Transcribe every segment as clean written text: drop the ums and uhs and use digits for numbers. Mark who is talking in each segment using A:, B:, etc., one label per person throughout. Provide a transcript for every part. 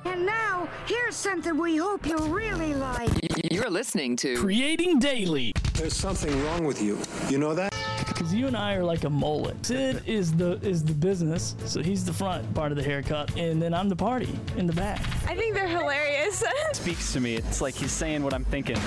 A: And now, here's something we hope you'll really like.
B: You're listening to
C: Creating Daily.
D: There's something wrong with you. You know that?
C: Because you and I are like a mullet. Sid is the business, so he's the front part of the haircut, and then I'm the party in the back.
E: I think they're hilarious.
F: Speaks to me. It's like he's saying what I'm thinking.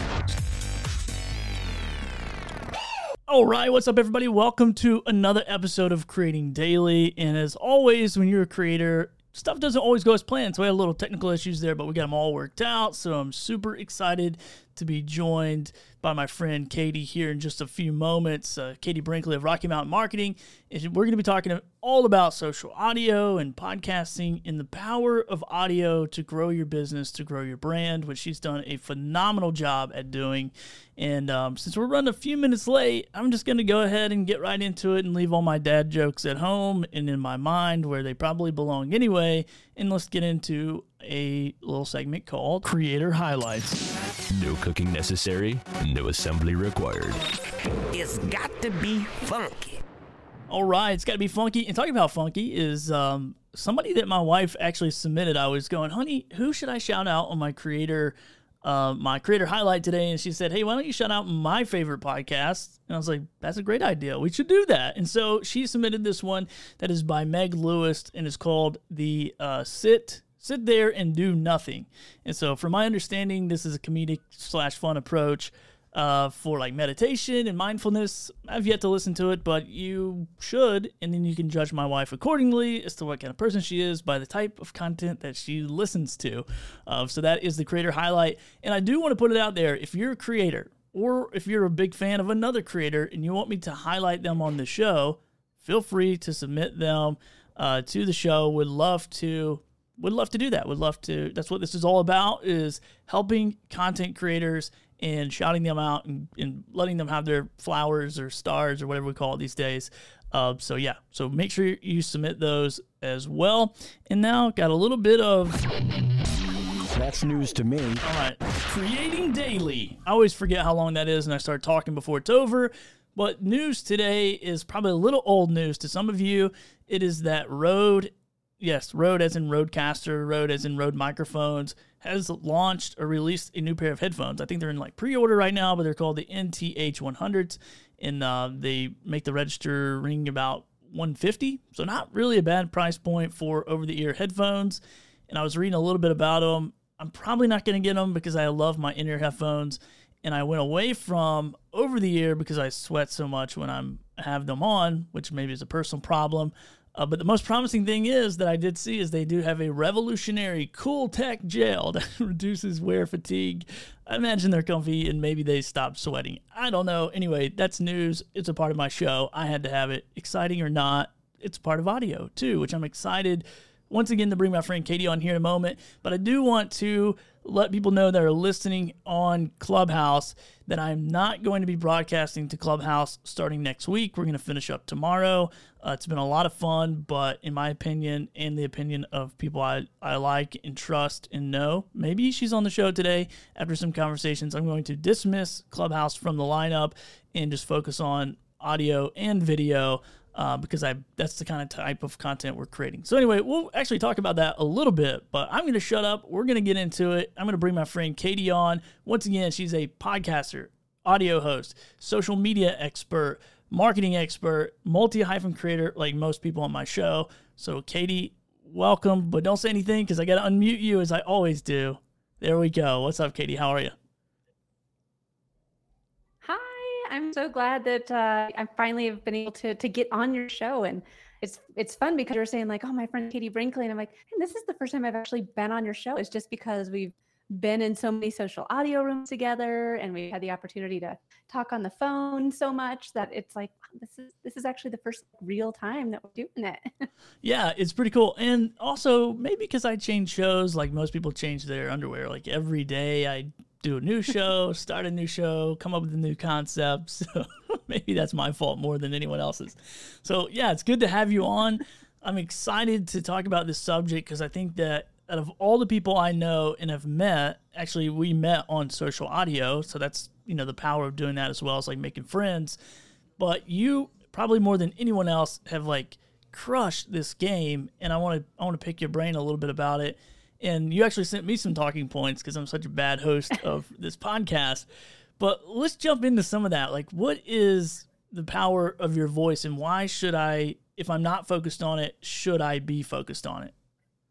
C: All right, what's up, everybody? Welcome to another episode of Creating Daily. And as always, when you're a creator, stuff doesn't always go as planned. So we had a little technical issues there, but we got them all worked out. So I'm super excited to be joined by my friend Katie here in just a few moments. Katie Brinkley of Rocky Mountain Marketing. And we're going to be talking all about social audio and podcasting and the power of audio to grow your business, to grow your brand, which she's done a phenomenal job at doing. And since we're running a few minutes late, I'm just going to go ahead and get right into it and leave all my dad jokes at home and in my mind where they probably belong anyway. And let's get into a little segment called
G: Creator Highlights. No cooking necessary, no assembly required.
H: It's got to be funky.
C: All right, it's got to be funky. And talking about funky is somebody that my wife actually submitted. I was going, honey, who should I shout out on my creator highlight today? And she said, hey, why don't you shout out my favorite podcast? And I was like, that's a great idea. We should do that. And so she submitted this one that is by Meg Lewis and is called the Sit There and Do Nothing. And so from my understanding, this is a comedic / fun approach for like meditation and mindfulness. I've yet to listen to it, but you should, and then you can judge my wife accordingly as to what kind of person she is by the type of content that she listens to. So that is the creator highlight. And I do want to put it out there, if you're a creator or if you're a big fan of another creator and you want me to highlight them on the show, feel free to submit them to the show. Would love to do that. That's what this is all about, is helping content creators and shouting them out and letting them have their flowers or stars or whatever we call it these days. So make sure you submit those as well. And now got a little bit of...
G: That's news to me.
C: All right, Creating Daily. I always forget how long that is and I start talking before it's over. But news today is probably a little old news to some of you. It is that Rode as in Rodecaster, Rode as in Rode microphones, has launched or released a new pair of headphones. I think they're in like pre-order right now, but they're called the NTH100s, and they make the register ring about $150. So not really a bad price point for over-the-ear headphones. And I was reading a little bit about them. I'm probably not going to get them because I love my in-ear headphones, and I went away from over-the-ear because I sweat so much when I have them on, which maybe is a personal problem. But the most promising thing is that I did see is they do have a revolutionary cool tech gel that reduces wear fatigue. I imagine they're comfy and maybe they stop sweating. I don't know. Anyway, that's news. It's a part of my show. I had to have it. Exciting or not, it's part of audio too, which I'm excited once again to bring my friend Katie on here in a moment. But I do want to let people know that are listening on Clubhouse that I'm not going to be broadcasting to Clubhouse starting next week. We're going to finish up tomorrow. It's been a lot of fun, but in my opinion and the opinion of people I like and trust and know, maybe she's on the show today, after some conversations, I'm going to dismiss Clubhouse from the lineup and just focus on audio and video. Because that's the kind of type of content we're creating. So anyway, we'll actually talk about that a little bit, but I'm going to shut up. We're going to get into it. I'm going to bring my friend Katie on. Once again, she's a podcaster, audio host, social media expert, marketing expert, multi-creator, like most people on my show. So Katie, welcome, but don't say anything because I got to unmute you as I always do. There we go. What's up, Katie? How are you?
E: I'm so glad that I finally have been able to get on your show, and it's fun because you're saying like, oh, my friend Katie Brinkley, and I'm like, and this is the first time I've actually been on your show. It's just because we've been in so many social audio rooms together, and we had the opportunity to talk on the phone so much that it's like, wow, this is actually the first real time that we're doing it.
C: Yeah, it's pretty cool. And also maybe because I change shows like most people change their underwear, like every day I do a new show, start a new show, come up with a new concept. So maybe that's my fault more than anyone else's. So yeah, it's good to have you on. I'm excited to talk about this subject because I think that out of all the people I know and have met, actually we met on social audio. So that's, the power of doing that as well as like making friends. But you probably more than anyone else have like crushed this game. And I want to pick your brain a little bit about it. And you actually sent me some talking points because I'm such a bad host of this podcast. But let's jump into some of that. Like, what is the power of your voice, and why should I, if I'm not focused on it, should I be focused on it?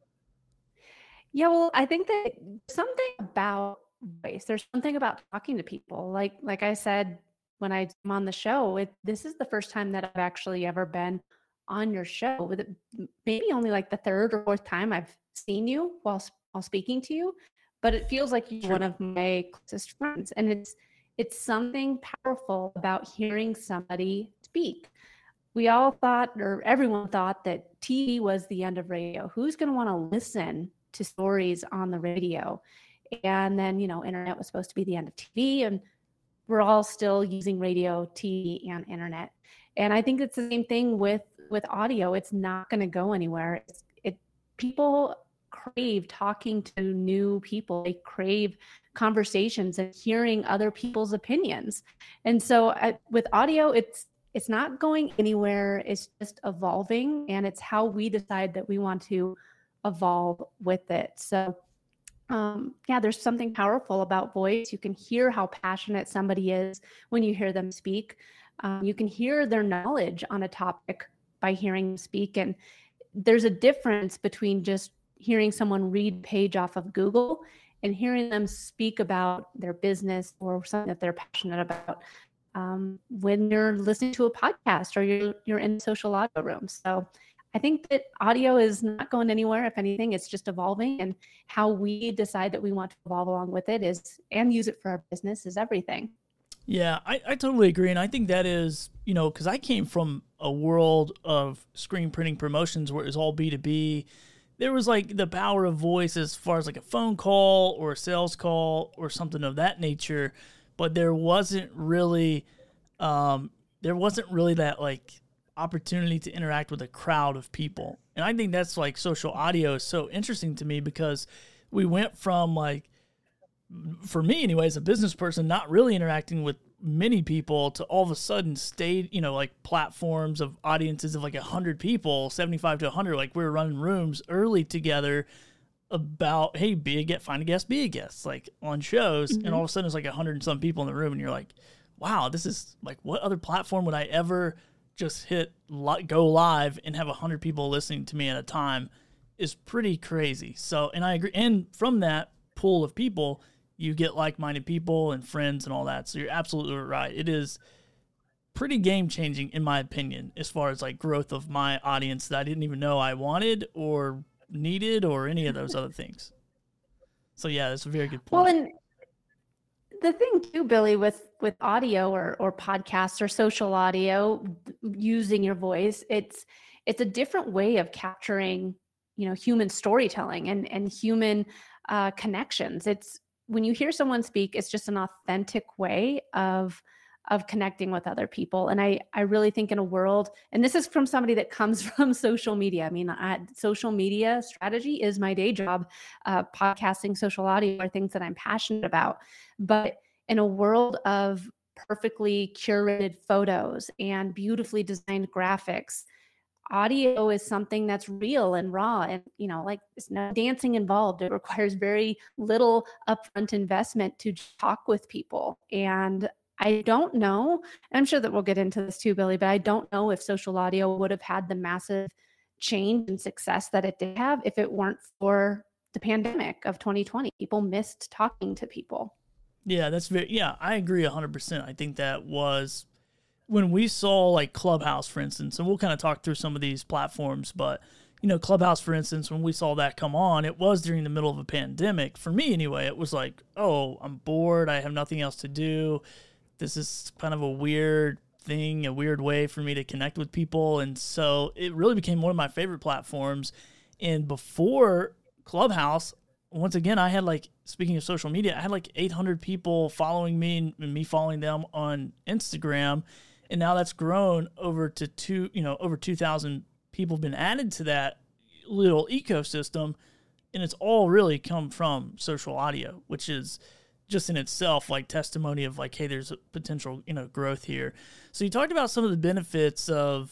E: Yeah, well, I think that something about voice, there's something about talking to people. Like I said, when I'm on the show, this is the first time that I've actually ever been on your show. With maybe only like the third or fourth time I've seen you while speaking to you, but it feels like you're one of my closest friends, and it's something powerful about hearing somebody speak. We all thought, or everyone thought, that TV was the end of radio. Who's going to want to listen to stories on the radio? And then, internet was supposed to be the end of TV, and we're all still using radio, TV, and internet. And I think it's the same thing with audio. It's not going to go anywhere. People crave talking to new people. They crave conversations and hearing other people's opinions. And so with audio, it's not going anywhere. It's just evolving, and it's how we decide that we want to evolve with it. So there's something powerful about voice. You can hear how passionate somebody is when you hear them speak. You can hear their knowledge on a topic by hearing them speak. And there's a difference between just hearing someone read a page off of Google and hearing them speak about their business or something that they're passionate about when you're listening to a podcast or you're in the social audio room. So I think that audio is not going anywhere. If anything, it's just evolving, and how we decide that we want to evolve along with it and use it for our business is everything.
C: Yeah, I totally agree. And I think that is, because I came from a world of screen printing promotions where it was all B2B. There was like the power of voice as far as like a phone call or a sales call or something of that nature, but there wasn't really that like opportunity to interact with a crowd of people. And I think that's like social audio is so interesting to me, because we went from, like, for me anyways, a business person not really interacting with many people to all of a sudden stayed, like platforms of audiences of like 100 people, 75 to 100. Like, we were running rooms early together about, hey, find a guest, be a guest, like on shows. Mm-hmm. And all of a sudden it's like 100 and some people in the room, and you're like, wow, this is like, what other platform would I ever just hit go live and have 100 people listening to me at a time? Is pretty crazy. So, and I agree. And from that pool of people, you get like-minded people and friends and all that. So you're absolutely right. It is pretty game-changing, in my opinion, as far as like growth of my audience that I didn't even know I wanted or needed or any of those other things. So yeah, that's a very good point.
E: Well, and the thing too, Billy, with audio or podcasts or social audio, using your voice, it's a different way of capturing, human storytelling and human connections. It's when you hear someone speak, it's just an authentic way of connecting with other people. And I really think in a world, and this is from somebody that comes from social media. I mean, social media strategy is my day job. Podcasting, social audio are things that I'm passionate about. But in a world of perfectly curated photos and beautifully designed graphics, audio is something that's real and raw, and like, there's no dancing involved. It requires very little upfront investment to talk with people. And I don't know, I'm sure that we'll get into this too, Billy, but I don't know if social audio would have had the massive change and success that it did have if it weren't for the pandemic of 2020. People missed talking to people.
C: Yeah, I agree 100%. I think that was when we saw like Clubhouse, for instance, and we'll kind of talk through some of these platforms, but Clubhouse, for instance, when we saw that come on, it was during the middle of a pandemic. For me anyway, it was like, oh, I'm bored. I have nothing else to do. This is kind of a weird thing, a weird way for me to connect with people. And so it really became one of my favorite platforms. And before Clubhouse, once again, I had like, speaking of social media, I had like 800 people following me and me following them on Instagram. And now that's grown over to over 2,000 people have been added to that little ecosystem. And it's all really come from social audio, which is just in itself like testimony of like, hey, there's a potential, growth here. So you talked about some of the benefits of,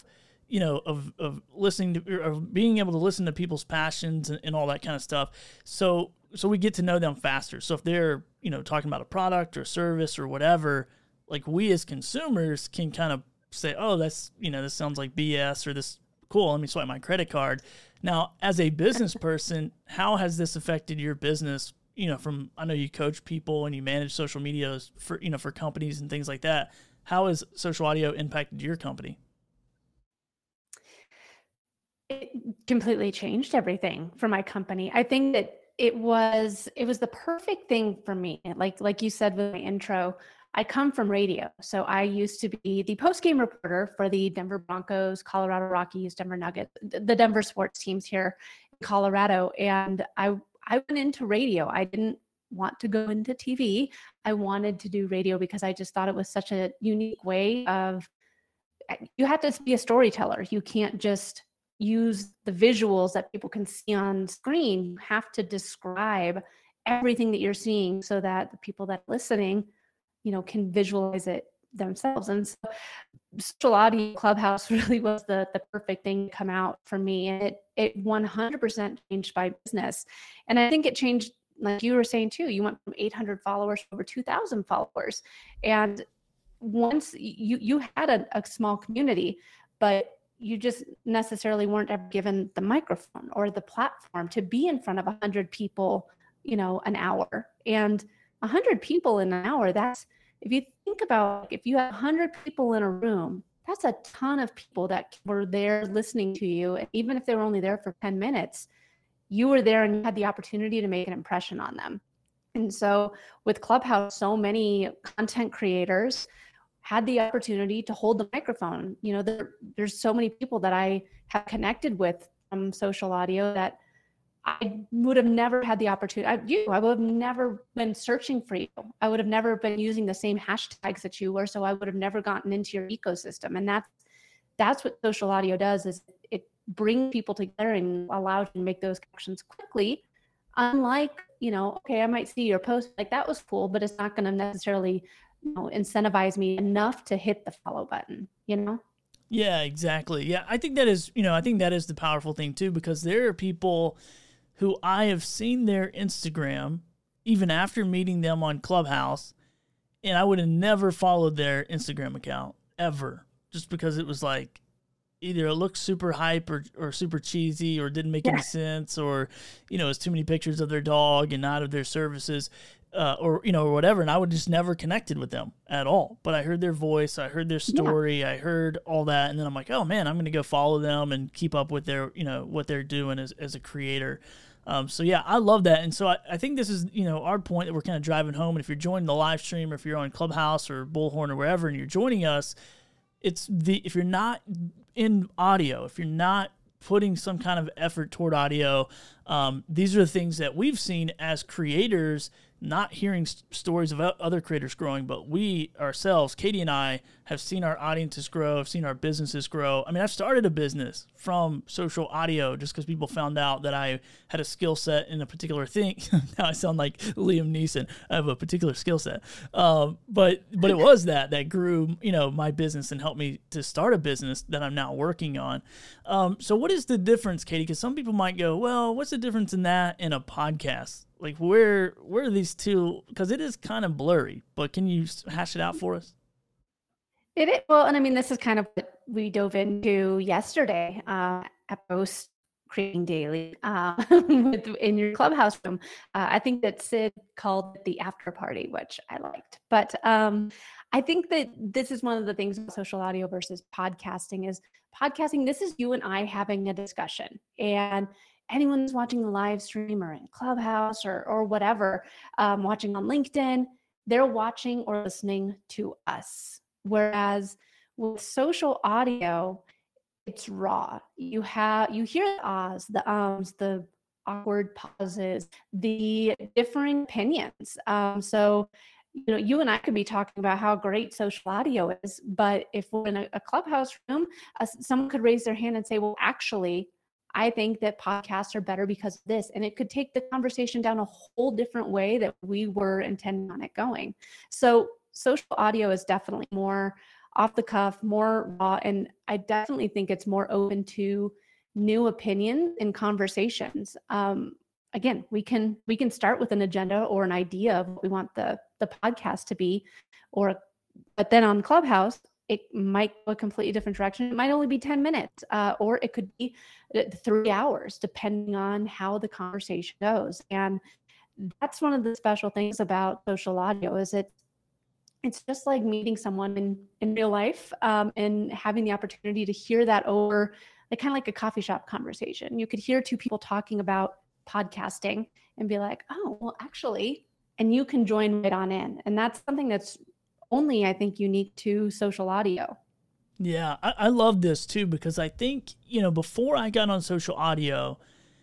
C: of listening to, or of being able to listen to people's passions and all that kind of stuff. So we get to know them faster. So if they're, talking about a product or service or whatever, like we as consumers can kind of say, oh, that's, this sounds like BS, or this, cool, let me swipe my credit card. Now, as a business person, how has this affected your business? I know you coach people and you manage social media for companies and things like that. How has social audio impacted your company?
E: It completely changed everything for my company. I think that it was the perfect thing for me. Like you said with my intro, I come from radio. So I used to be the post-game reporter for the Denver Broncos, Colorado Rockies, Denver Nuggets, the Denver sports teams here in Colorado. And I went into radio. I didn't want to go into TV. I wanted to do radio because I just thought it was such a unique way of, you have to be a storyteller. You can't just use the visuals that people can see on screen. You have to describe everything that you're seeing so that the people that are listening, can visualize it themselves. And so social audio Clubhouse really was the perfect thing to come out for me. And it 100% changed my business. And I think it changed, like you were saying too, you went from 800 followers to over 2,000 followers. And once you had a small community, but you just necessarily weren't ever given the microphone or the platform to be in front of 100 people, an hour. And 100 people in an hour, that's, if you think about, if you have 100 people in a room, that's a ton of people that were there listening to you. And even if they were only there for 10 minutes, you were there and you had the opportunity to make an impression on them. And so with Clubhouse, so many content creators had the opportunity to hold the microphone. There's so many people that I have connected with from social audio that I would have never had the opportunity. I would have never been searching for you. I would have never been using the same hashtags that you were. So I would have never gotten into your ecosystem. And that's what social audio does, is it brings people together and allows you to make those connections quickly. Unlike, okay, I might see your post, like that was cool, but it's not going to necessarily, incentivize me enough to hit the follow button,
C: Yeah, exactly. Yeah, I think that is the powerful thing too, because there are people who I have seen their Instagram even after meeting them on Clubhouse, and I would have never followed their Instagram account ever, just because it was like either it looked super hype or super cheesy or didn't make any sense, or it's too many pictures of their dog and not of their services. Or whatever, and I would just never connected with them at all. But I heard their voice, I heard their story, I heard all that, and then I'm like, oh man, I'm going to go follow them and keep up with their, what they're doing as a creator. So yeah, I love that. And so I think this is, our point that we're kind of driving home. And if you're joining the live stream, or if you're on Clubhouse or Bullhorn or wherever, and you're joining us, if you're not in audio, if you're not putting some kind of effort toward audio, these are the things that we've seen as creators, not hearing stories of other creators growing, but we ourselves, Katie and I, have seen our audiences grow, have seen our businesses grow. I mean, I've started a business from social audio just because people found out that I had a skill set in a particular thing. Now I sound like Liam Neeson. I have a particular skill set. But it was that grew, my business and helped me to start a business that I'm now working on. So what is the difference, Katie? Because some people might go, well, what's the difference in that and a podcast? Like where are these two? Because it is kind of blurry, but can you hash it out for us?
E: It is. Well, and I mean, this is kind of what we dove into yesterday at Post Creating Daily in your Clubhouse room. I think that Sid called it the after party, which I liked. But I think that this is one of the things about social audio versus podcasting is podcasting. This is you and I having a discussion, and anyone who's watching the live stream or in Clubhouse or whatever, watching on LinkedIn, they're watching or listening to us. Whereas with social audio, it's raw. You hear the ahs, the ums, the awkward pauses, the differing opinions. So, you and I could be talking about how great social audio is, but if we're in a Clubhouse room, someone could raise their hand and say, well, actually, I think that podcasts are better because of this. And it could take the conversation down a whole different way that we were intending on it going. So social audio is definitely more off the cuff, more raw. And I definitely think it's more open to new opinions and conversations. Again, we can start with an agenda or an idea of what we want the podcast to be, but then on Clubhouse, it might go a completely different direction. It might only be 10 minutes, or it could be 3 hours, depending on how the conversation goes. And that's one of the special things about social audio is it's just like meeting someone in real life, and having the opportunity to hear that over, kind of like a coffee shop conversation. You could hear two people talking about podcasting and be like, oh, well, actually, and you can join right on in. And that's something that's only, I think, unique to social audio.
C: Yeah, I love this too, because I think, before I got on social audio,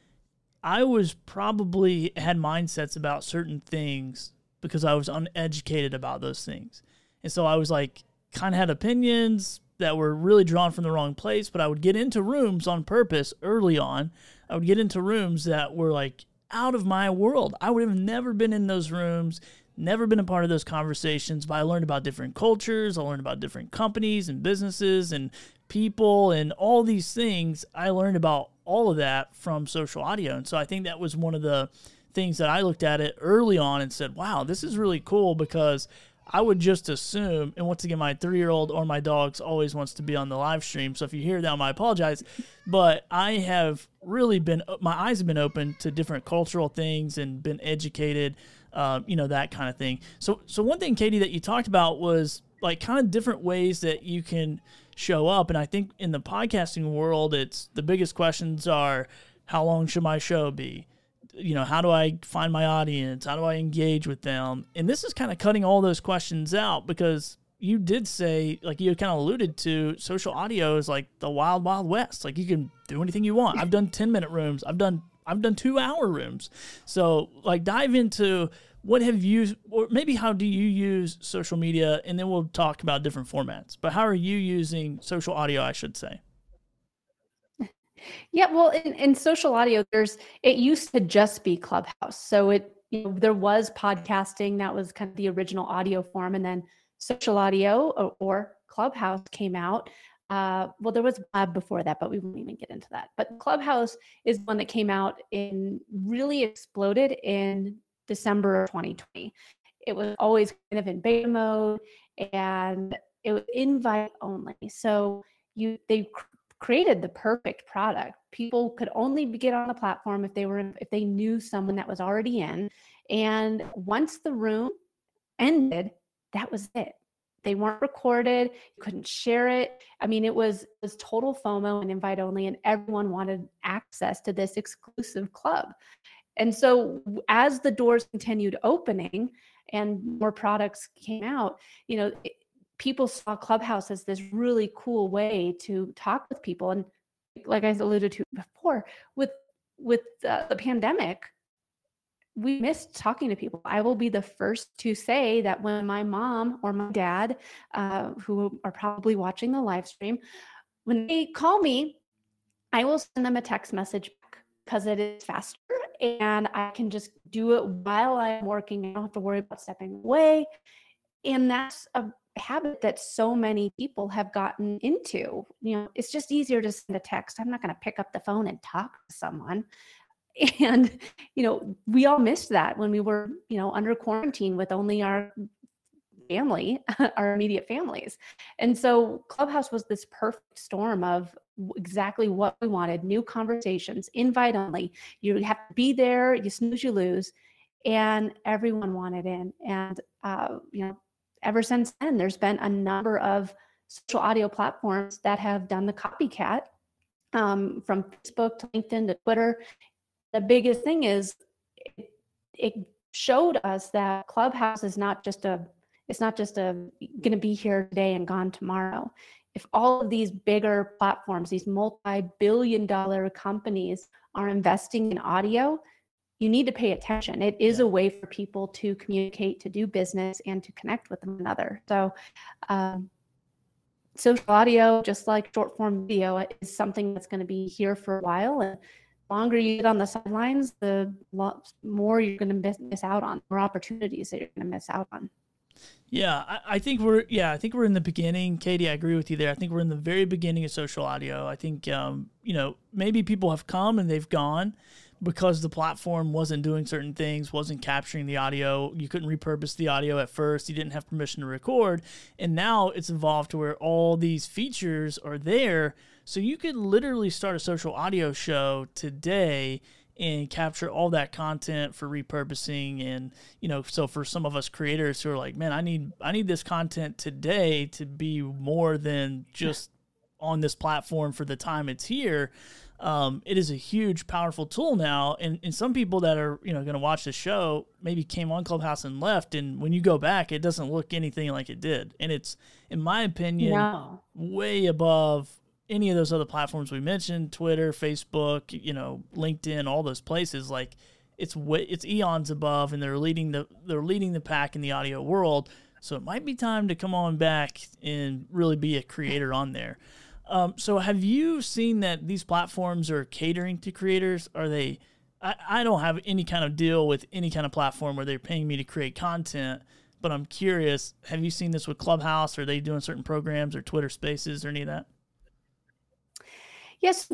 C: I was probably had mindsets about certain things because I was uneducated about those things. And so I was kind of had opinions that were really drawn from the wrong place, but I would get into rooms on purpose early on. I would get into rooms that were out of my world. I would have never been in those rooms, never been a part of those conversations, but I learned about different cultures. I learned about different companies and businesses and people and all these things. I learned about all of that from social audio. And so I think that was one of the things that I looked at it early on and said, wow, this is really cool, because I would just assume, and once again, my 3-year-old or my dogs always wants to be on the live stream. So if you hear them, I apologize, but I have really my eyes have been open to different cultural things and been educated, that kind of thing. So one thing, Katie, that you talked about was kind of different ways that you can show up. And I think in the podcasting world, it's the biggest questions are, how long should my show be? How do I find my audience? How do I engage with them? And this is kind of cutting all those questions out, because you did say, you kind of alluded to, social audio is like the wild, wild west. You can do anything you want. I've done 10-minute rooms. I've done 2-hour rooms. So dive into what have you, or maybe how do you use social media? And then we'll talk about different formats, but how are you using social audio, I should say?
E: Yeah, well, in social audio, it used to just be Clubhouse. So there was podcasting, that was kind of the original audio form, and then social audio or Clubhouse came out. Well, there was web before that, but we won't even get into that. But Clubhouse is one that came out really exploded in December of 2020. It was always kind of in beta mode, and it was invite only. So they created the perfect product. People could only get on the platform if they knew someone that was already in. And once the room ended, that was it. They weren't recorded. You couldn't share it. I mean, it was total FOMO and invite only, and everyone wanted access to this exclusive club. And so as the doors continued opening and more products came out, people saw Clubhouse as this really cool way to talk with people. And like I alluded to before, with the pandemic, we missed talking to people. I will be the first to say that when my mom or my dad, who are probably watching the live stream, when they call me, I will send them a text message back, because it is faster and I can just do it while I'm working. I don't have to worry about stepping away. And that's a habit that so many people have gotten into. It's just easier to send a text. I'm not going to pick up the phone and talk to someone. And, we all missed that when we were, under quarantine with only our family, our immediate families. And so Clubhouse was this perfect storm of exactly what we wanted: new conversations, invite only. You have to be there, you snooze, you lose. And everyone wanted in. And, ever since then, there's been a number of social audio platforms that have done the copycat, from Facebook to LinkedIn to Twitter. The biggest thing is it showed us that Clubhouse is not just going to be here today and gone tomorrow. If all of these bigger platforms, these multi-billion-dollar companies are investing in audio, you need to pay attention. It is a way for people to communicate, to do business, and to connect with one another. So social audio, just like short form video, is something that's going to be here for a while. And the longer you get on the sidelines, the more you're going to miss out on, more opportunities that you're going to miss out on.
C: Yeah, I think we're in the beginning. Katie, I agree with you there. I think we're in the very beginning of social audio. I think maybe people have come and they've gone because the platform wasn't doing certain things, wasn't capturing the audio. You couldn't repurpose the audio at first. You didn't have permission to record. And now it's evolved to where all these features are there. So you could literally start a social audio show today and capture all that content for repurposing. And, so for some of us creators who are like, man, I need this content today to be more than just on this platform for the time it's here. It is a huge, powerful tool now. And some people that are, going to watch the show maybe came on Clubhouse and left. And when you go back, it doesn't look anything like it did. And it's, in my opinion, way above any of those other platforms we mentioned, Twitter, Facebook, LinkedIn, all those places. Like it's eons above, and they're leading the pack in the audio world. So it might be time to come on back and really be a creator on there. So have you seen that these platforms are catering to creators? Are they? I don't have any kind of deal with any kind of platform where they're paying me to create content, but I'm curious, have you seen this with Clubhouse? Are they doing certain programs or Twitter Spaces or any of that?
E: Yes,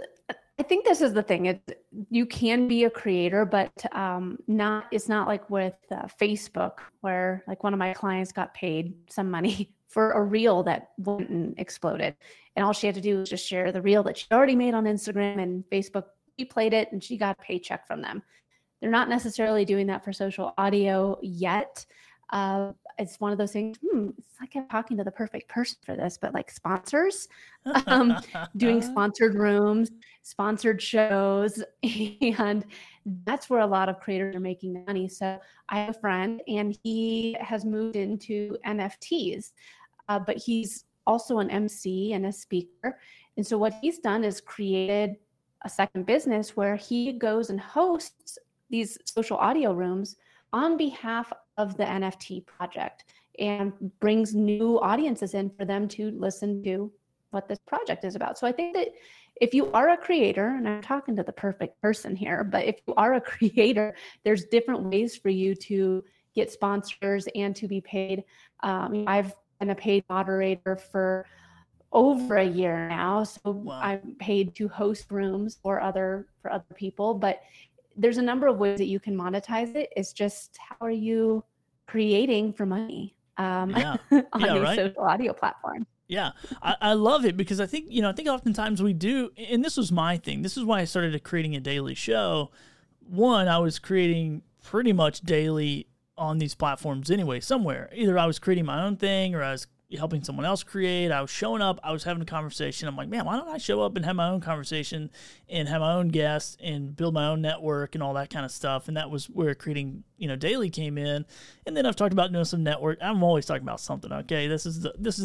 E: I think this is the thing. You can be a creator, but it's not like with Facebook, where like one of my clients got paid some money for a reel that went and exploded. And all she had to do was just share the reel that she already made on Instagram, and Facebook replayed it, and she got a paycheck from them. They're not necessarily doing that for social audio yet. It's one of those things, it's like I'm talking to the perfect person for this, but like sponsors, doing sponsored rooms, sponsored shows, and that's where a lot of creators are making money. So I have a friend, and he has moved into NFTs, but he's also an MC and a speaker. And so what he's done is created a second business where he goes and hosts these social audio rooms on behalf of the NFT project and brings new audiences in for them to listen to what this project is about. So I think that if you are a creator, and I'm talking to the perfect person here, but if you are a creator, there's different ways for you to get sponsors and to be paid. I've been a paid moderator for over a year now. So wow. I'm paid to host rooms for other people, but there's a number of ways that you can monetize it. It's just, how are you creating for money on a social audio platform?
C: Yeah, I love it because I think oftentimes we do, and this was my thing. This is why I started creating a daily show. One, I was creating pretty much daily on these platforms anyway, somewhere. Either I was creating my own thing or I was helping someone else create. I was showing up, I was having a conversation. I'm like, man, why don't I show up and have my own conversation and have my own guests and build my own network and all that kind of stuff. And that was where creating, daily came in. And then I've talked about doing some network. I'm always talking about something. Okay. This is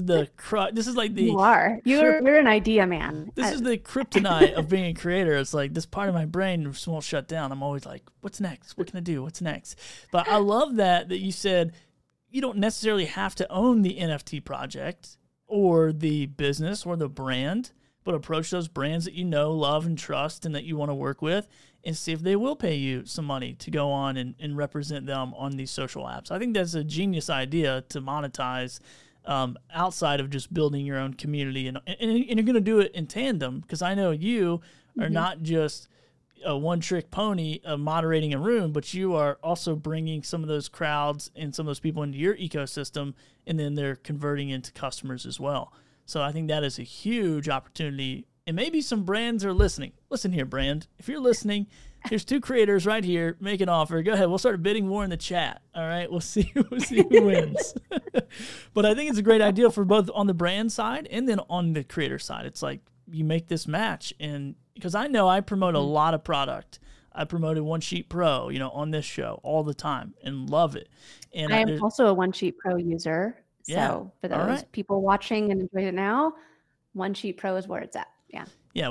C: like the,
E: you're an idea man.
C: This is the kryptonite of being a creator. It's like this part of my brain just won't shut down. I'm always like, what's next? What can I do? What's next? But I love that you said, you don't necessarily have to own the NFT project or the business or the brand, but approach those brands that you know, love, and trust and that you want to work with and see if they will pay you some money to go on and represent them on these social apps. I think that's a genius idea to monetize outside of just building your own community. And you're going to do it in tandem, because I know you are not just a one-trick pony of moderating a room, but you are also bringing some of those crowds and some of those people into your ecosystem, and then they're converting into customers as well. So I think that is a huge opportunity, and maybe some brands are listening. Listen here, brand. If you're listening, here's two creators right here. Make an offer. Go ahead. We'll start a bidding war in the chat. All right. We'll see who wins. But I think it's a great idea for both on the brand side and then on the creator side. It's like you make this match, and because I know I promote a lot of product. I promoted One Sheet Pro, on this show all the time and love it. And
E: I am also a One Sheet Pro user. So for those people watching and enjoying it now, One Sheet Pro is where it's at. Yeah.
C: Yeah.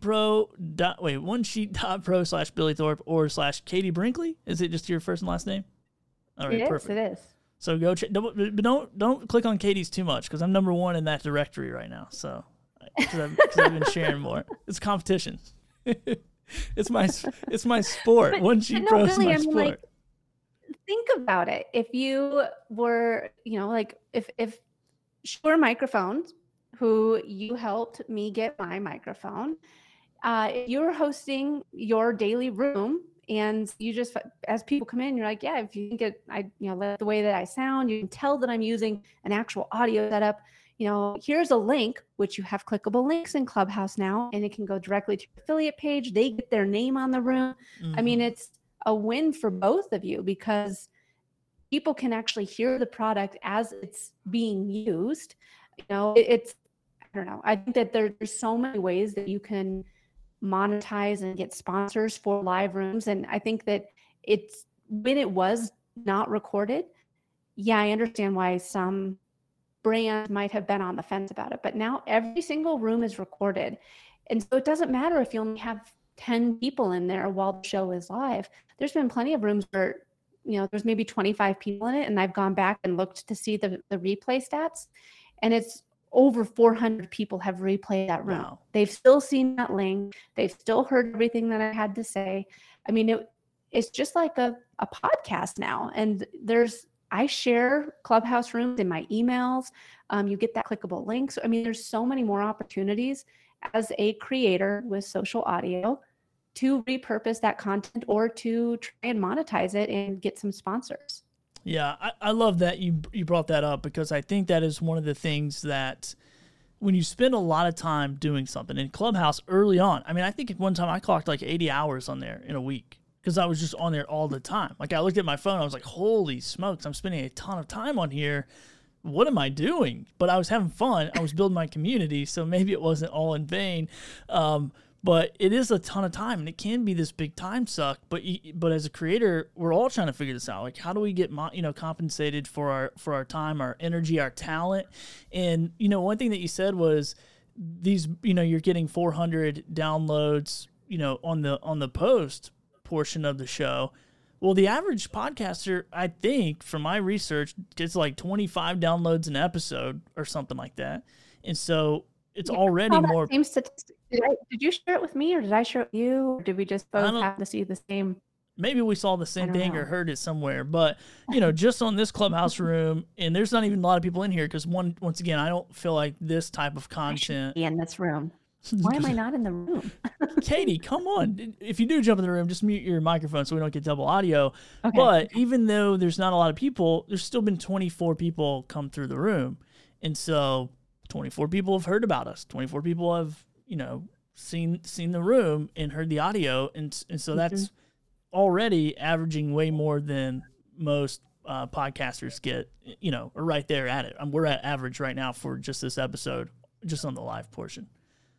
C: OneSheet.pro/Billy Thorpe or /Katie Brinkley. Is it just your first and last name? All right. Perfect.
E: It is.
C: So go check. Don't click on Katie's too much, because I'm number one in that directory right now. So. Because I've been sharing more. It's competition. It's my sport. One Sheet Pro is my sport.
E: think about it. If you were, like if Shure Microphones, who you helped me get my microphone, if you're hosting your daily room and you just, as people come in, you're like, yeah, if you think like the way that I sound, you can tell that I'm using an actual audio setup. Here's a link, which you have clickable links in Clubhouse now, and it can go directly to your affiliate page. They get their name on the room. I mean, it's a win for both of you because people can actually hear the product as it's being used. It's, I don't know. I think that there's so many ways that you can monetize and get sponsors for live rooms. And I think that when it was not recorded, yeah, I understand why some brands might have been on the fence about it, but now every single room is recorded. And so it doesn't matter if you only have 10 people in there while the show is live. There's been plenty of rooms where, there's maybe 25 people in it. And I've gone back and looked to see the replay stats, and it's over 400 people have replayed that room. Wow. They've still seen that link. They've still heard everything that I had to say. I mean, it's just like a podcast now. And I share Clubhouse rooms in my emails. You get that clickable link. So, I mean, there's so many more opportunities as a creator with social audio to repurpose that content or to try and monetize it and get some sponsors.
C: Yeah, I love that you brought that up, because I think that is one of the things that when you spend a lot of time doing something in Clubhouse early on, I mean, I think at one time I clocked like 80 hours on there in a week, because I was just on there all the time. Like, I looked at my phone, I was like, holy smokes, I'm spending a ton of time on here. What am I doing? But I was having fun. I was building my community, so maybe it wasn't all in vain. But it is a ton of time, and it can be this big time suck. But as a creator, we're all trying to figure this out. Like, how do we get compensated for our time, our energy, our talent? And one thing that you said was these. You're getting 400 downloads. On the post portion of the show. Well, the average podcaster, I think, from my research, gets like 25 downloads an episode or something like that. And so it's already more.
E: Same statistic. Did you share it with me, or did I share it with you? Or did we just both have to see the same?
C: Maybe we saw the same thing or heard it somewhere. But, just on this Clubhouse room, and there's not even a lot of people in here because, once again, I don't feel like this type of content.
E: In this room. Why am I not in the room?
C: Katie, come on. If you do jump in the room, just mute your microphone so we don't get double audio. Okay. But even though there's not a lot of people, there's still been 24 people come through the room. And so 24 people have heard about us. 24 people have, seen the room and heard the audio. And so that's already averaging way more than most podcasters get, are right there at it. We're at average right now for just this episode, just on the live portion.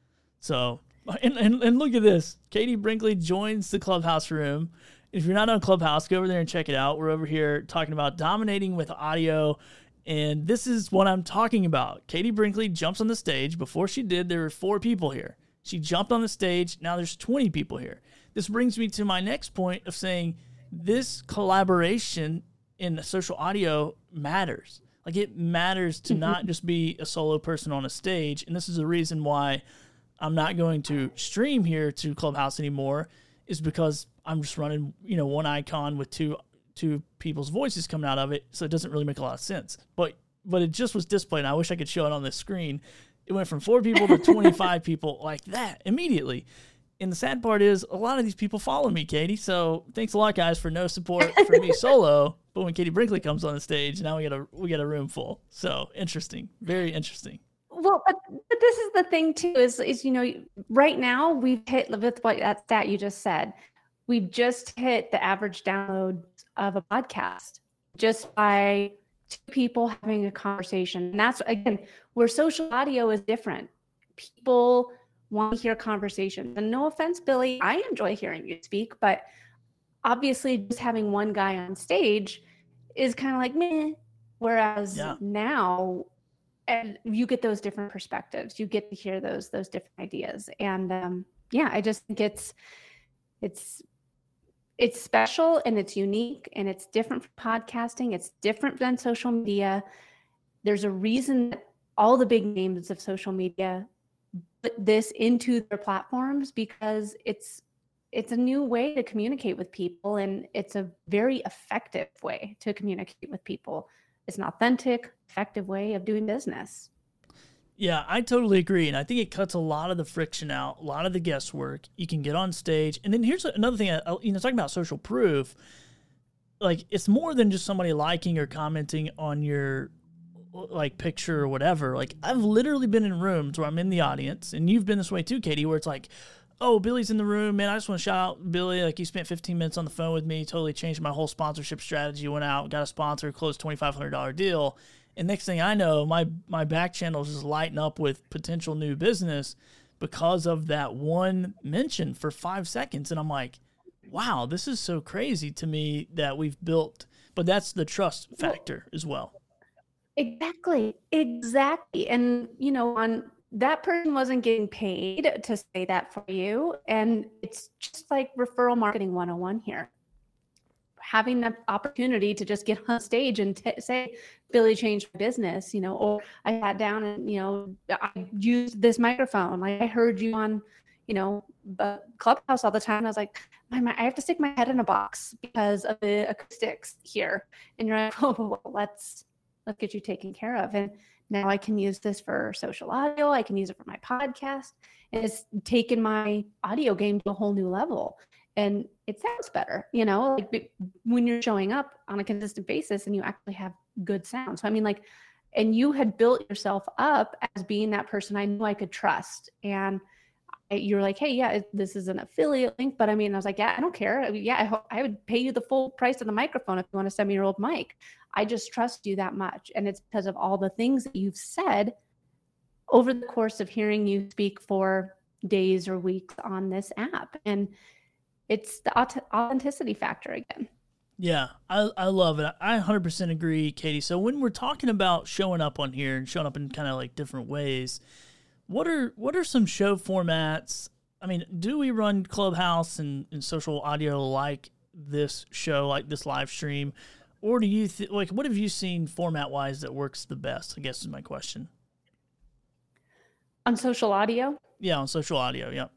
C: So, and look at this. Katie Brinkley joins the Clubhouse room. If you're not on Clubhouse, go over there and check it out. We're over here talking about dominating with audio, and this is what I'm talking about. Katie Brinkley jumps on the stage. Before she did, there were 4 people here. She jumped on the stage. Now there's 20 people here. This brings me to my next point of saying this collaboration in social audio matters. Like, it matters to not just be a solo person on a stage, and this is the reason why I'm not going to stream here to Clubhouse anymore, is because I'm just running, one icon with two people's voices coming out of it, so it doesn't really make a lot of sense. But it just was displayed, and I wish I could show it on the screen. It went from 4 people to 25 people like that immediately. And the sad part is a lot of these people follow me, Katie, so thanks a lot, guys, for no support for me solo. But when Katie Brinkley comes on the stage, now we get a room full. So interesting, very interesting.
E: Well, but this is the thing too, is right now we've hit with what that stat you just said. We've just hit the average download of a podcast just by 2 people having a conversation. And that's, again, where social audio is different. People want to hear conversations. And no offense, Billy, I enjoy hearing you speak, but obviously just having one guy on stage is kind of like meh. Whereas now, and you get those different perspectives. You get to hear those different ideas. And I just think it's special and it's unique and it's different from podcasting. It's different than social media. There's a reason that all the big names of social media put this into their platforms, because it's it's a new way to communicate with people, and it's a very effective way to communicate with people. It's an authentic, effective way of doing business.
C: Yeah, I totally agree. And I think it cuts a lot of the friction out, a lot of the guesswork. You can get on stage. And then here's another thing, talking about social proof, like it's more than just somebody liking or commenting on your like picture or whatever. Like I've literally been in rooms where I'm in the audience, and you've been this way too, Katie, where it's like, oh, Billy's in the room, man. I just want to shout out Billy. Like, he spent 15 minutes on the phone with me, totally changed my whole sponsorship strategy. Went out, got a sponsor, closed $2,500 deal. And next thing I know, my back channel is just lighting up with potential new business because of that one mention for 5 seconds. And I'm like, wow, this is so crazy to me that we've built. But that's the trust factor as well.
E: Exactly. And, on that person wasn't getting paid to say that for you. And it's just like referral marketing 101 here. Having the opportunity to just get on stage and say, Billy changed my business, or I sat down and, I used this microphone. Like I heard you on, Clubhouse all the time. And I was like, I have to stick my head in a box because of the acoustics here. And you're like, oh, well, let's get you taken care of. And now I can use this for social audio. I can use it for my podcast. And it's taken my audio game to a whole new level. And it sounds better, like when you're showing up on a consistent basis and you actually have good sound. So, and you had built yourself up as being that person I knew I could trust. And you're like, hey, yeah, this is an affiliate link. But I was like, yeah, I don't care. I would pay you the full price of the microphone if you want to send me your old mic. I just trust you that much. And it's because of all the things that you've said over the course of hearing you speak for days or weeks on this app. And it's the authenticity factor again.
C: Yeah, I love it. I 100% agree, Katie. So when we're talking about showing up on here and showing up in kind of like different ways, what are some show formats? Do we run Clubhouse and social audio like this show, like this live stream? Or do you what have you seen format-wise that works the best, I guess is my question.
E: On social audio?
C: Yeah, on social audio, yeah.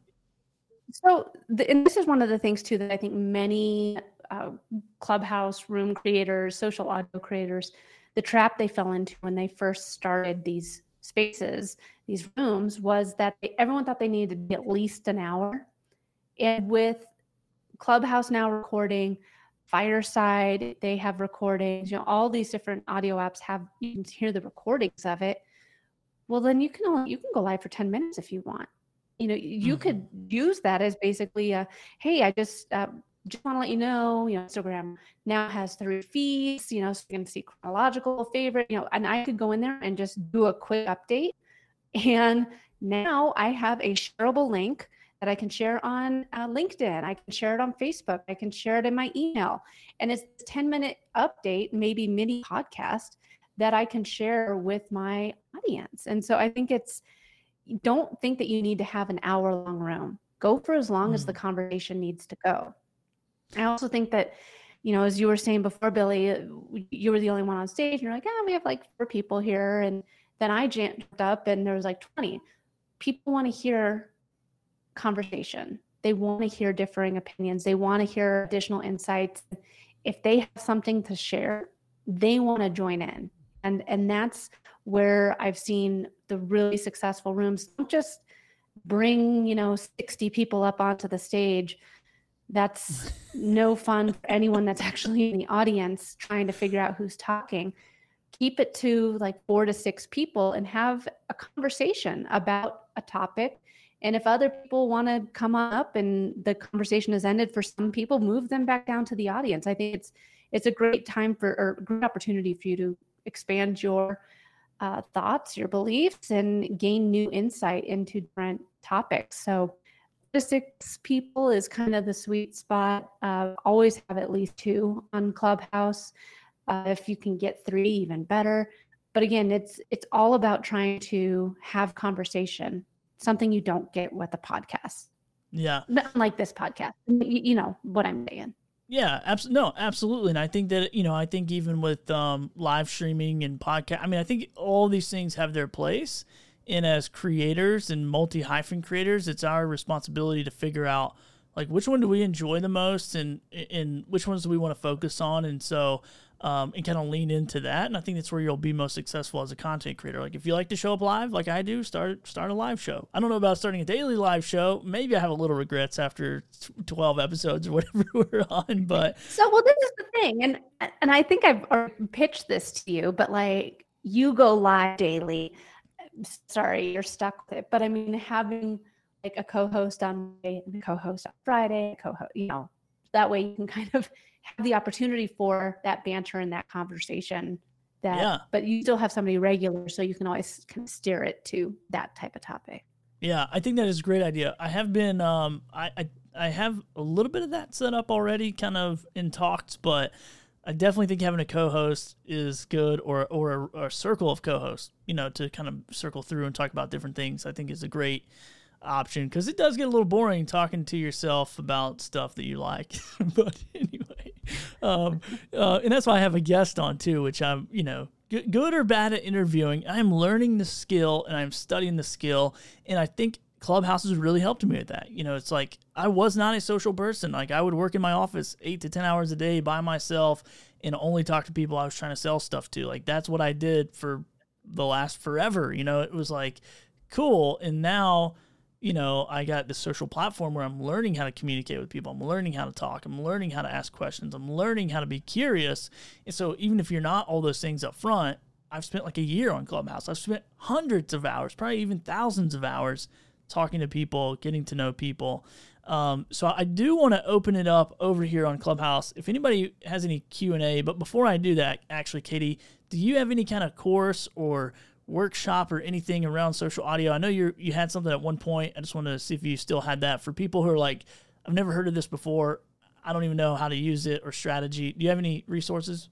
E: So, and this is one of the things too that I think many Clubhouse room creators, social audio creators, the trap they fell into when they first started these spaces, these rooms, was that everyone thought they needed to be at least an hour. And with Clubhouse now recording, Fireside, they have recordings, all these different audio apps you can hear the recordings of it. Well, then you can go live for 10 minutes if you want. You could use that as basically hey, I just want to let you know, Instagram now has 3 feeds, so you can see chronological, favorite, and I could go in there and just do a quick update. And now I have a shareable link that I can share on LinkedIn. I can share it on Facebook. I can share it in my email. And it's a 10-minute update, maybe mini podcast that I can share with my audience. And so I think don't think that you need to have an hour-long room. Go for as long as the conversation needs to go. I also think that, as you were saying before, Billy, you were the only one on stage. And you're like, we have like 4 people here. And then I jumped up and there was like 20. People want to hear conversation. They want to hear differing opinions. They want to hear additional insights. If they have something to share, they want to join in. And that's where I've seen the really successful rooms. Don't just bring, 60 people up onto the stage. That's no fun for anyone that's actually in the audience trying to figure out who's talking. Keep it to like 4 to 6 people and have a conversation about a topic. And if other people want to come up and the conversation has ended for some people, move them back down to the audience. I think it's a great time or great opportunity for you to expand your thoughts, your beliefs, and gain new insight into different topics. So 4 to 6 people is kind of the sweet spot. Always have at least 2 on Clubhouse. If you can get 3, even better. But again, it's all about trying to have conversation, something you don't get with a podcast.
C: Yeah.
E: Not like this podcast. You know what I'm saying.
C: Yeah, absolutely. And I think that, I think even with live streaming and podcast, I think all these things have their place. And as creators and multi-hyphen creators, it's our responsibility to figure out Like, which one do we enjoy the most, and which ones do we want to focus on? And so, and kind of lean into that. And I think that's where you'll be most successful as a content creator. Like, if you like to show up live, like I do, start a live show. I don't know about starting a daily live show. Maybe I have a little regrets after 12 episodes or whatever we're on. But
E: so, well, this is the thing, and I think I've already pitched this to you, but like, you go live daily. Sorry, you're stuck with it. But I mean, having like a co-host on Monday, a co-host on Friday, that way you can kind of have the opportunity for that banter and that conversation. But you still have somebody regular, so you can always kind of steer it to that type of topic.
C: Yeah, I think that is a great idea. I have been, I have a little bit of that set up already, kind of in talks, but I definitely think having a co-host is good, or a circle of co-hosts, to kind of circle through and talk about different things. I think is a great option, because it does get a little boring talking to yourself about stuff that you like. But anyway, and that's why I have a guest on too, which I'm, good or bad at interviewing. I'm learning the skill and I'm studying the skill, and I think Clubhouse has really helped me with that. It's like, I was not a social person. Like, I would work in my office 8 to 10 hours a day by myself and only talk to people I was trying to sell stuff to. Like, that's what I did for the last forever. It was like, cool. And now, I got this social platform where I'm learning how to communicate with people. I'm learning how to talk. I'm learning how to ask questions. I'm learning how to be curious. And so even if you're not all those things up front, I've spent like a year on Clubhouse. I've spent hundreds of hours, probably even thousands of hours talking to people, getting to know people. So I do want to open it up over here on Clubhouse. If anybody has any Q&A, but before I do that, actually, Katie, do you have any kind of course or workshop or anything around social audio? I know you had something at one point. I just wanted to see if you still had that for people who are like, I've never heard of this before. I don't even know how to use it or strategy. Do you have any resources?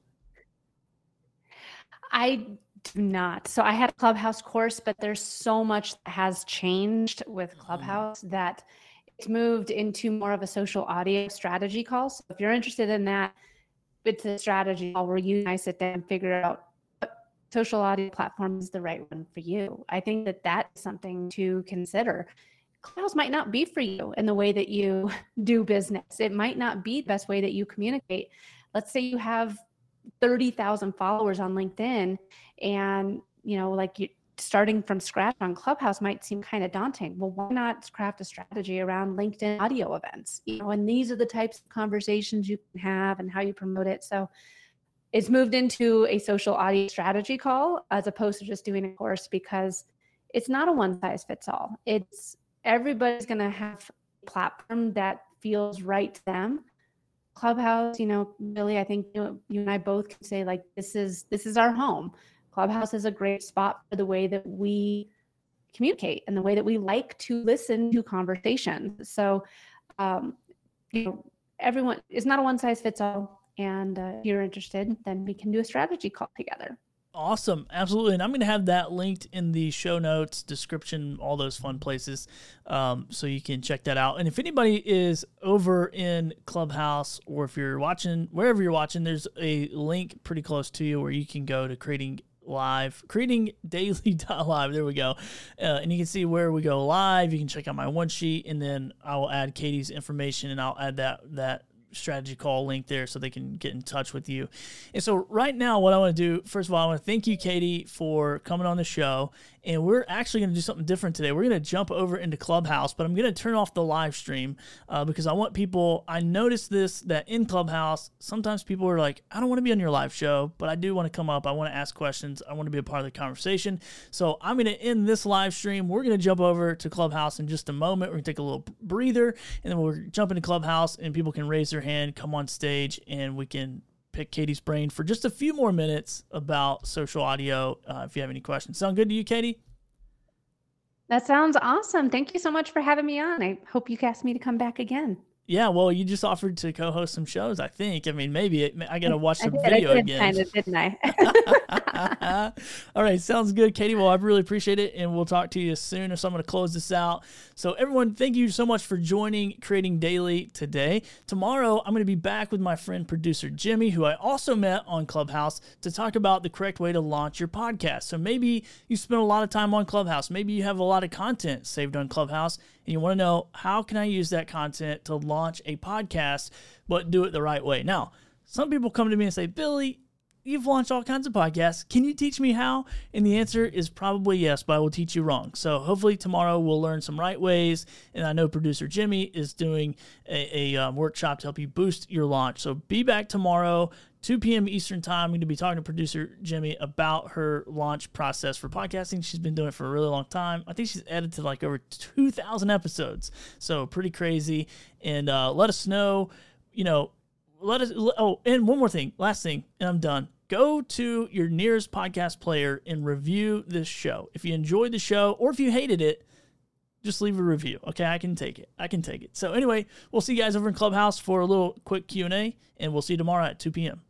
E: I do not. So I had a Clubhouse course, but there's so much that has changed with Clubhouse that it's moved into more of a social audio strategy call. So if you're interested in that, it's a strategy call where you and I sit down and figure out what social audio platform is the right one for you. I think that that's something to consider. Clubhouse might not be for you in the way that you do business. It might not be the best way that you communicate. Let's say you have 30,000 followers on LinkedIn, and starting from scratch on Clubhouse might seem kind of daunting. Well, why not craft a strategy around LinkedIn audio events? And these are the types of conversations you can have and how you promote it. So it's moved into a social audio strategy call as opposed to just doing a course, because it's not a one size fits all. It's everybody's going to have a platform that feels right to them. Clubhouse, really, I think you and I both can say, like, this is our home. Clubhouse is a great spot for the way that we communicate and the way that we like to listen to conversations. So, everyone is not a one size fits all. And if you're interested, then we can do a strategy call together.
C: Awesome. Absolutely. And I'm going to have that linked in the show notes, description, all those fun places. So you can check that out. And if anybody is over in Clubhouse, or if you're watching, wherever you're watching, there's a link pretty close to you where you can go to creating daily.live. There we go. And you can see where we go live. You can check out my one sheet, and then I will add Katie's information, and I'll add that strategy call link there so they can get in touch with you. And so right now, what I want to do, first of all, I want to thank you, Katie, for coming on the show. And we're actually going to do something different today. We're going to jump over into Clubhouse, but I'm going to turn off the live stream because I want people, I noticed this, that in Clubhouse, sometimes people are like, I don't want to be on your live show, but I do want to come up. I want to ask questions. I want to be a part of the conversation. So I'm going to end this live stream. We're going to jump over to Clubhouse in just a moment. We're going to take a little breather, and then we'll jump into Clubhouse, and people can raise their hand, come on stage, and we can pick Katie's brain for just a few more minutes about social audio if you have any questions. Sound good to you, Katie?
E: That sounds awesome. Thank you so much for having me on. I hope you asked me to come back again.
C: Yeah, well, you just offered to co-host some shows, I think. I mean, maybe I got to watch some video again.
E: Kind of, didn't I?
C: All right, sounds good, Katie. Well, I really appreciate it, and we'll talk to you soon. So I'm going to close this out. So everyone, thank you so much for joining Creating Daily today. Tomorrow, I'm going to be back with my friend, producer Jimmy, who I also met on Clubhouse, to talk about the correct way to launch your podcast. So maybe you spend a lot of time on Clubhouse. Maybe you have a lot of content saved on Clubhouse, and and you want to know how can I use that content to launch a podcast, but do it the right way. Now, some people come to me and say, Billy, you've launched all kinds of podcasts. Can you teach me how? And the answer is probably yes, but I will teach you wrong. So hopefully tomorrow we'll learn some right ways. And I know producer Jimmy is doing a workshop to help you boost your launch. So be back tomorrow, 2 p.m. Eastern time. I'm going to be talking to producer Jimmy about her launch process for podcasting. She's been doing it for a really long time. I think she's edited like over 2,000 episodes. So pretty crazy. And let us know, and one more thing, last thing, and I'm done. Go to your nearest podcast player and review this show. If you enjoyed the show or if you hated it, just leave a review. Okay, I can take it. So anyway, we'll see you guys over in Clubhouse for a little quick Q&A, and we'll see you tomorrow at 2 p.m.